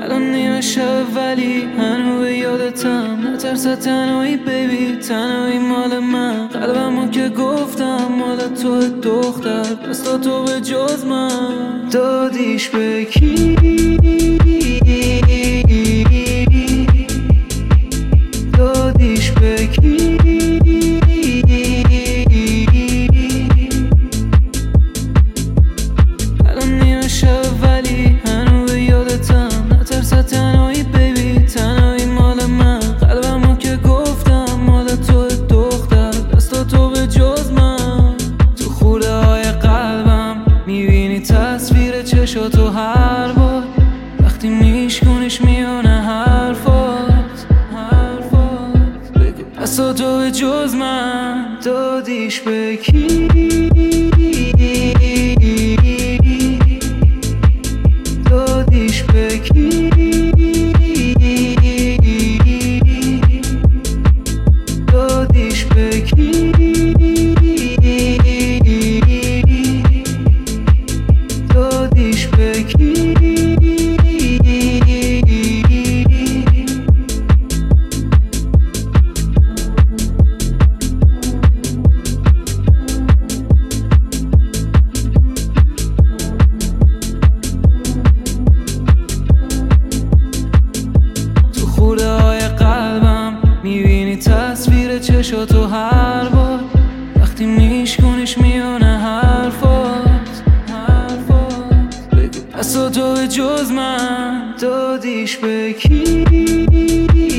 الان نیمه شب ولی هنو به یادتم. نترس تنهایی بیبی، تنهایی مال من. قلبمو که گفتم مال تو دختر، پس تو به جز من دادیش به کی؟ دادیش به کی؟ الان نیمه شب ولی هنو به یادتم. نترس تنهایی بیبی، تنهایی مال من. قلبمو که گفتم مال تو دختر، پس تو به جز من. تو خوله های قلبم میبینی تصویر چشاتو هر بار وقتی میشکنیش میونه حرفات. بگو پس تو به جز من دادیش به کی؟ دادیش به کی؟ دادیش به کی؟ دادیش به کی؟ تصویر چشاتو هر بار وقتی میشکنیش میونه حرفات. بگو پس تو به جز من دادیش به کی؟